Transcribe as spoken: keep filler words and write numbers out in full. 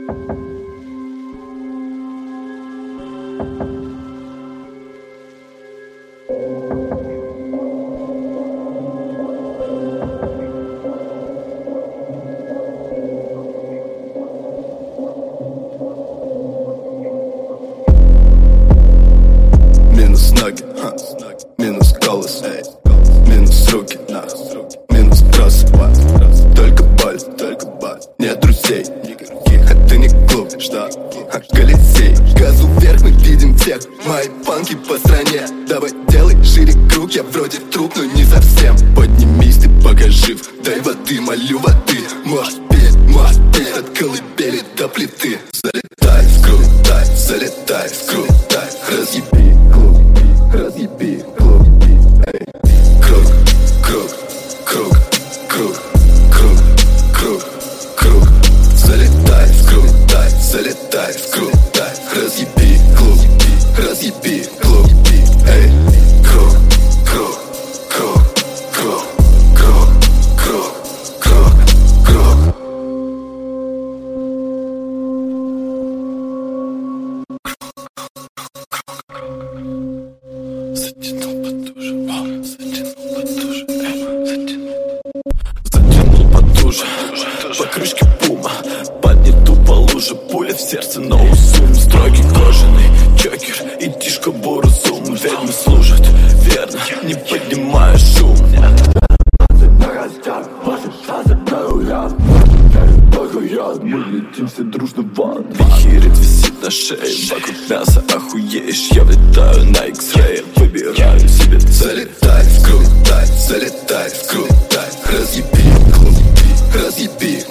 Минус ноги, ха, минус голос, эй, минус руки, на, минус просыпай. Только боль, только боль, нет друзей никаких. Это не клуб, что, а Колизей. Газу вверх, мы видим всех, мои панки по стране. Давай делай шире круг, я вроде труп, но не совсем. Поднимись, ты пока жив, дай воды, молю воды. Может петь, может петь, от колыбели до плиты. Залетай в круг, дай, залетай в круг, дай, разъеби клуб, разъеби клуб, эй. Круг, круг, круг, круг, круг, круг, круг. Залетай в круг, дай, залетай в круг, дай, разъеби клуб, разъеби клуб, эй. Круг, круг, круг, круг, круг, круг, круг, круг. Затянул потуже, о, затянул потуже, эй, затянул. Затянул потуже, по крышке бума, подняту по луже, пуля в сердце, но узум. Строгий кожаный чокер и тишка буразум. Ведьмы служат верно, не поднимая шум. Мы летим все дружно в ад. Хирит висит на шее, вокруг мяса охуеешь. Я влетаю на X-Ray, выбираю себе цель. Залетай в круг, дай, залетай в круг, дай, разъеби клуб, разъеби